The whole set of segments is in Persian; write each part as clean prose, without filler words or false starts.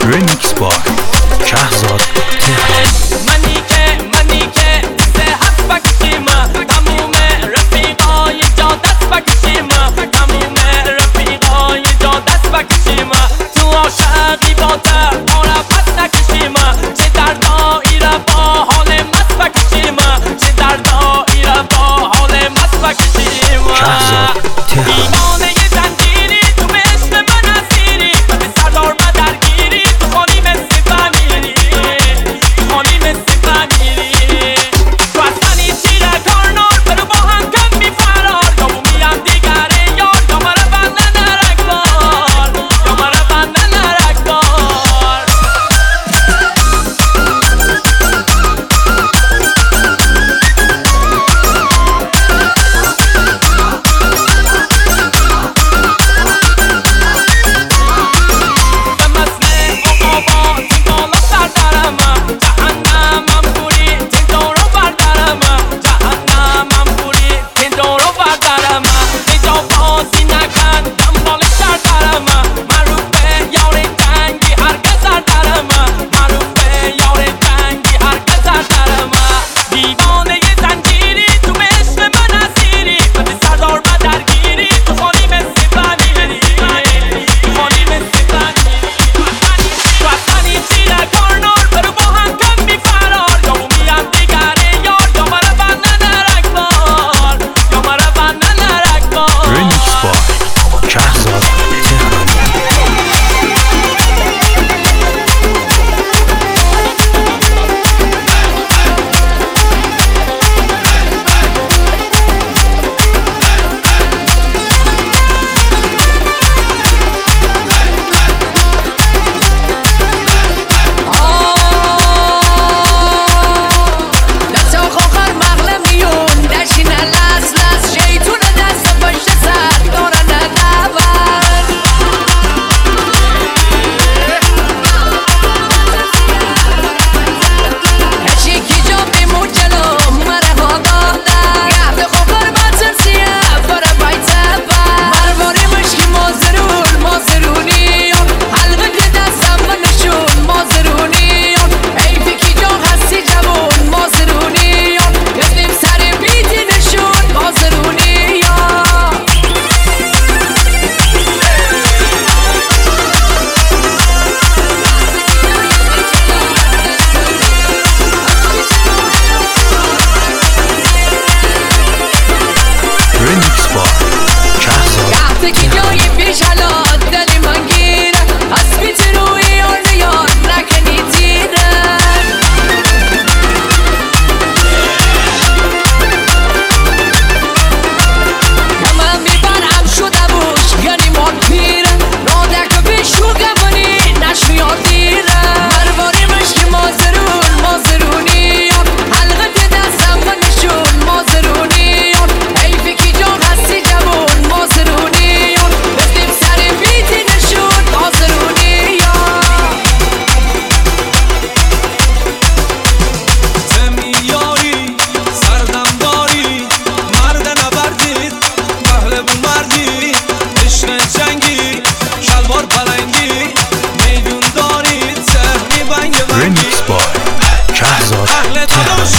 Remix by شهزاد تهران. منی که صحت بکشیم، تموم رفیقای جا دست بکشیم، تموم رفیقای جا دست بکشیم، تو عاشقی با درباره پس نکشیم، چه دردایی را با حال مست بکشیم، چه دردایی را با حال مست بکشیم. شهزاد تهران. Remix by شهزاد تهران.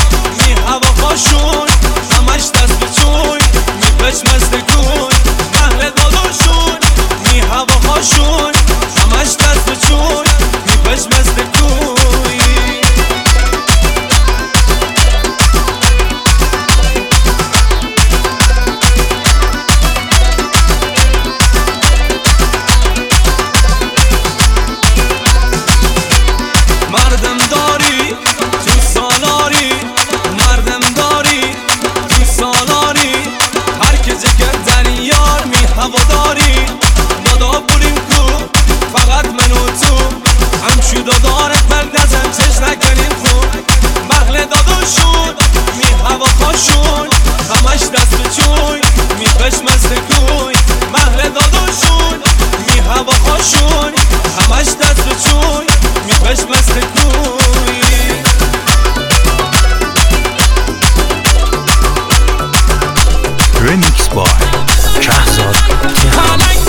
می هوا خوشون همش دست بچون می پشمست کن اهل داداشون می هوا خوشون همش دست بچون می پشمست کن. مردم داری تو سالاری، مردم داری تو سالاری، هر که جگر در یار می هوا داری. دادا بوریم کو فقط من و تو همشو دادارت بردزم چش نکنیم خون. مغل داداشون می هوا خوشون همش دست بچون می پشمست کوی. مغل داداشون می هوا خوشون همش دست بچون می پشمست کوی. Remix by شهزاد تهران.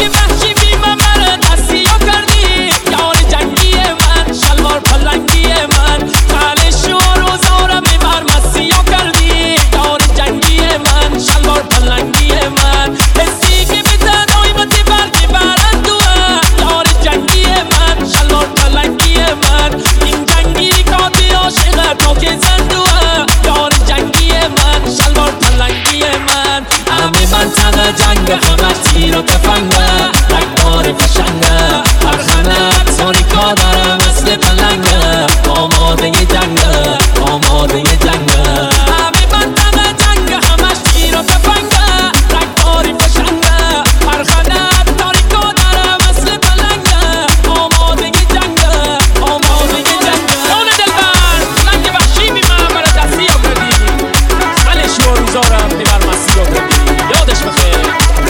منطقه جنگ همه تیر و تفنگه رگبار فشنگه پرخنه تاریکا داره مثل پلنگه آماده جنگه آماده جنگه همه منطقه جنگ همش تیر و تفنگه رگبار فشنگه پرخنه تاریکا داره مثل پلنگه آماده جنگه آماده جنگه خانه دلبر لنگ وحشی میمه برای دستی ها کردی منش رو روزارم بیبر مسیح ها کردی یادش بخیر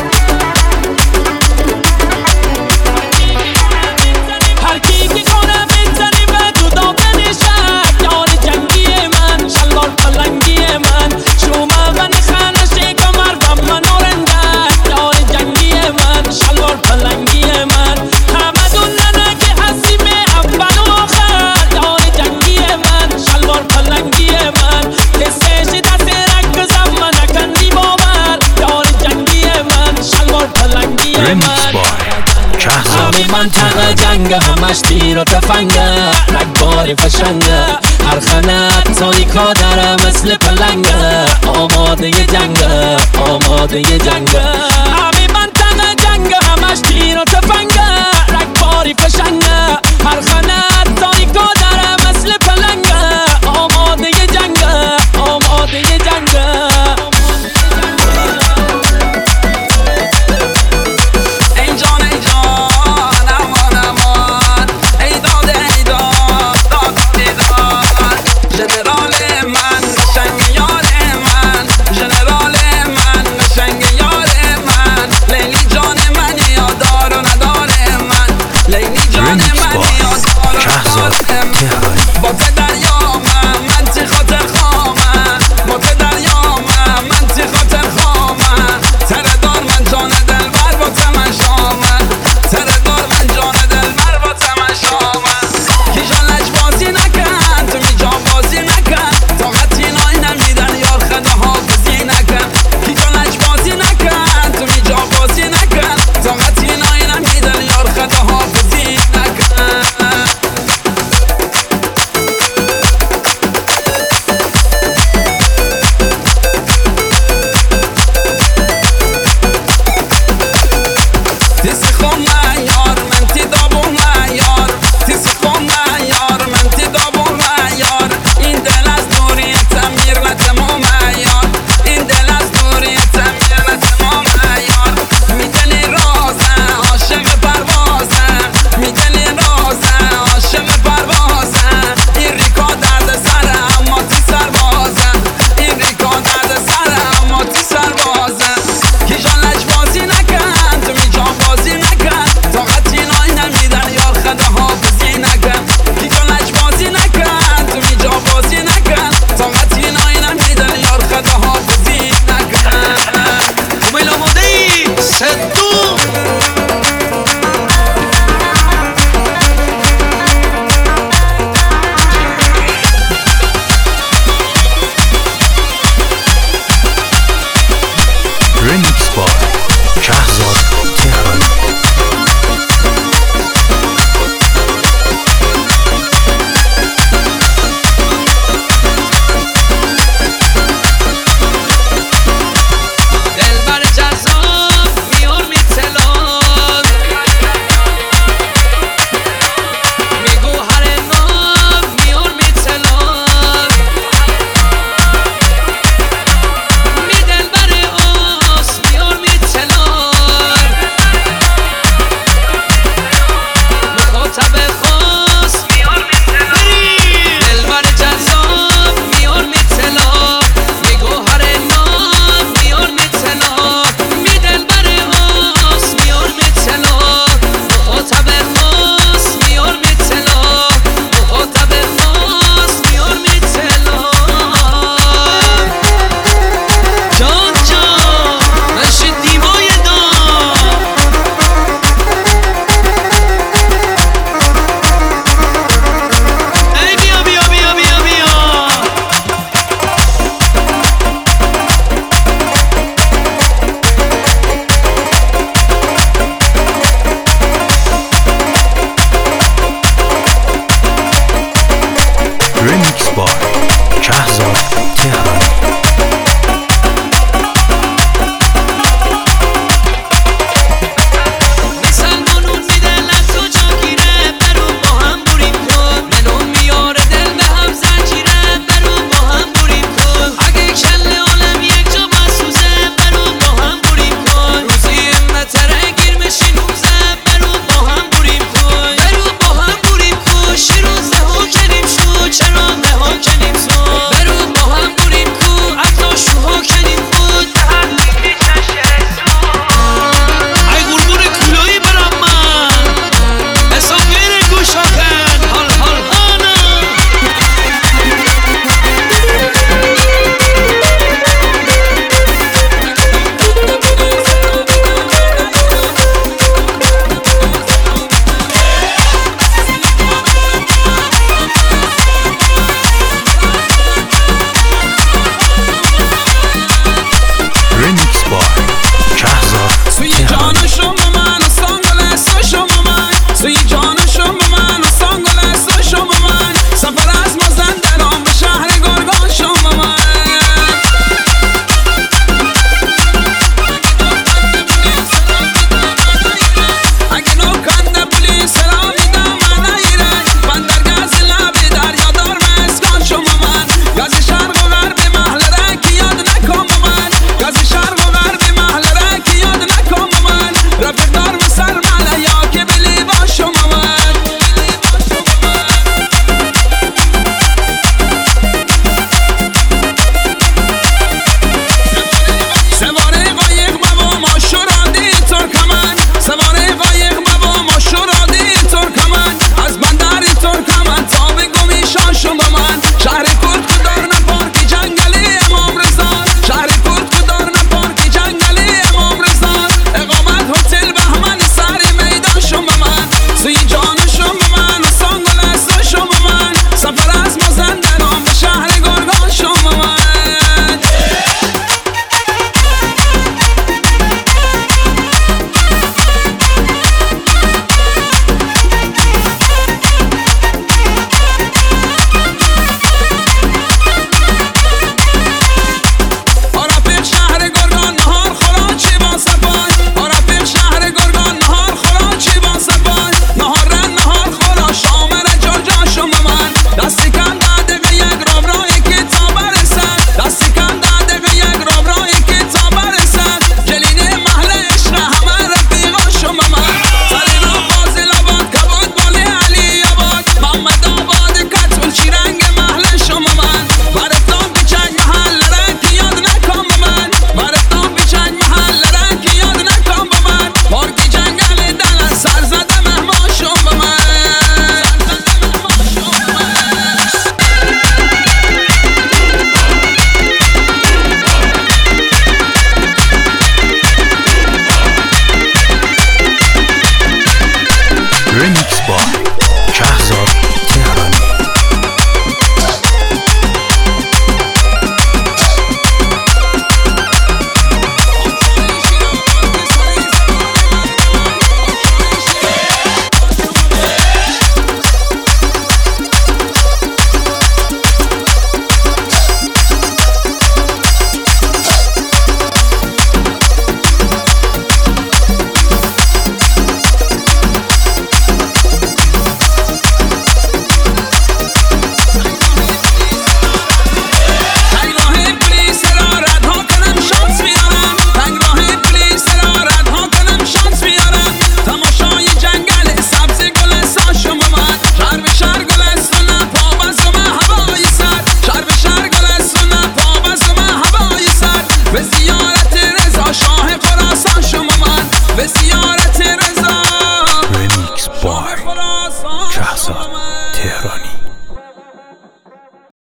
هر کی که کنه میزنی به تو داغن شک یار جنگی من شلوار پلنگی من شومه و نخانه کمر و من آرنده یار جنگی من شلوار پلنگی من همه دوننه که حسیم اول و آخر یار جنگی من شلوار پلنگی من کسش دست رک زمان نکندی باور یار جنگی من شلوار پلنگی Remix من by Shahzad همه منطقه جنگ همش تیر و تفنگه رگبار فشنگه هر خانه تاریکا داره مثل پلنگه آماده جنگه آماده جنگه همه منطقه جنگ همش تیر و تفنگه رگبار فشنگه هر خانه تاریکا داره مثل پلنگه آماده جنگه آماده جنگه Remix by Shahzad Tehari با دریا من تی خاطر خامه با دریا من تی خاطر خامه تردار من جان دلبر با تمن شامه تردار من جان دلبر با تمن شامه کی جان لج بازی نکن تو می جان بازی نکن طاقتی نای نمیدن یار خدا حافظی نکن کی جان لج بازی نکن تو می جان بازی نکن طاقتی نای نمیدن یار خدا حافظی نکن تیسی خون یار من تی دابون یار تیسی خون یار من تی دابون یار این دل از دوریت امیر نتمام یار این دل از دوریت امیر نتمام یار میدنی رازه عاشق پروازه میدنی رازه عاشق پروازه این ریکا درد سره اما تی سربازه این ریکا درد سره اما تی سربازه کی جان لج بازی نکن تو می جان بازی نکن طاقتی نای نمیدن یار خدا حافظی نکن کی جان لج بازی نکن تو می جان بازی نکن طاقتی نای نمیدن یار خدا حافظی نکن Come lo modei, se tu